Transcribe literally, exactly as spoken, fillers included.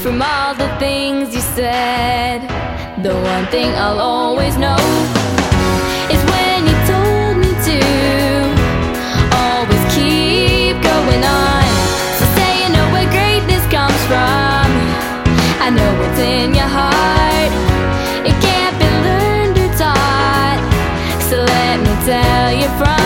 From all the things you said, the one thing I'll always know is when you told me to always keep going on. So say you know where greatness comes from. I know what's in your heart. It can't be learned or taught. So let me tell you from